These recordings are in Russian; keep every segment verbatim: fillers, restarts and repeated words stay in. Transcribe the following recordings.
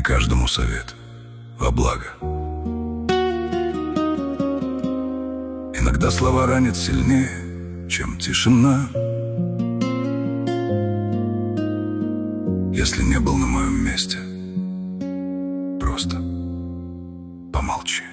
каждому совет во благо. Иногда слова ранят сильнее, чем тишина. Если не был на моем месте, просто помолчи.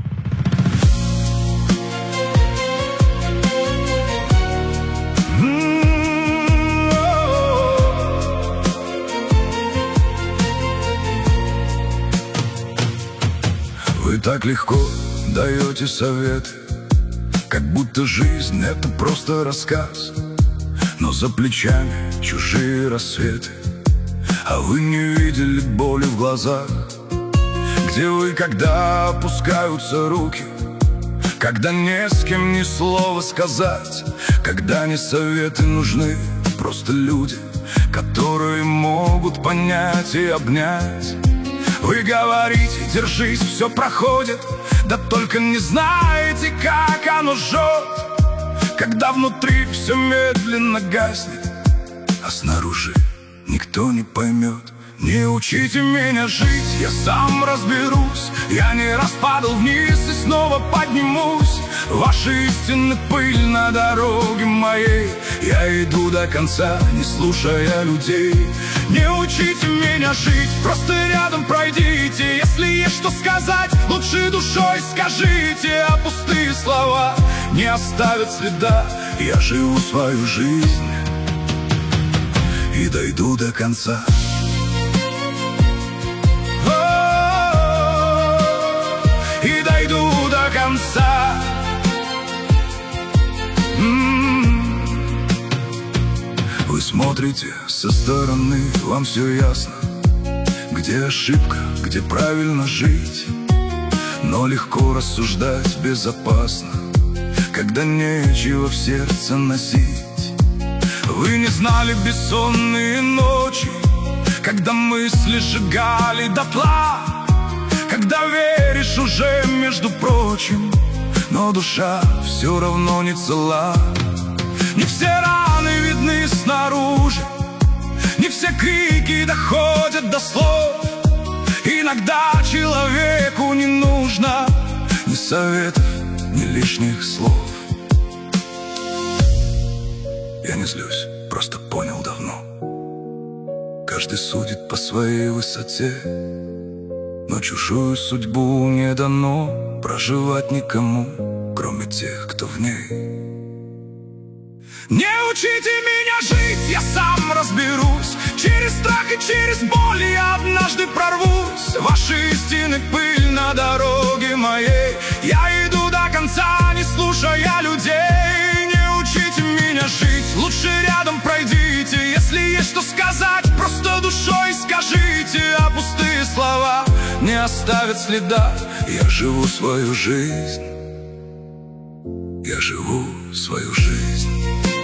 Вы так легко даете советы, как будто жизнь — это просто рассказ. Но за плечами чужие рассветы, а вы не видели боли в глазах. Где вы, когда опускаются руки, когда не с кем ни слова сказать, когда не советы нужны, просто люди, которые могут понять и обнять. Вы говорите: держись, все проходит, да только не знаете, как оно жжет, когда внутри все медленно гаснет, а снаружи никто не поймет. Не учите меня жить, я сам разберусь. Я не раз падал вниз и снова поднимусь. Ваши истины — пыль на дороге моей. Я иду до конца, не слушая людей. Не учите меня жить, просто рядом пройдите. Если есть что сказать, лучше душой скажите. А пустые слова не оставят следа. Я живу свою жизнь и дойду до конца. И дойду до конца. М-м-м. Вы смотрите со стороны, вам все ясно, где ошибка, где правильно жить. Но легко рассуждать безопасно, когда нечего в сердце носить. Вы не знали бессонные ночи, когда мысли сжигали дотла, когда веришь уже, между прочим, но душа все равно не цела. Не все раны видны снаружи, не все крики доходят до слов. Иногда человеку не нужно ни советов, ни лишних слов. Я не злюсь, просто понял давно: каждый судит по своей высоте, но чужую судьбу не дано проживать никому, кроме тех, кто в ней. Не учите меня жить, я сам разберусь. Через страх и через боль я однажды прорвусь. Ваши истины — пыль на дороге моей. Я иду до конца, не слушая людей. Не учите меня жить, лучше рядом пройдите. Если есть что сказать, просто душой скажите. А пустые слова не оставят следа. Я живу свою жизнь. Я живу свою жизнь.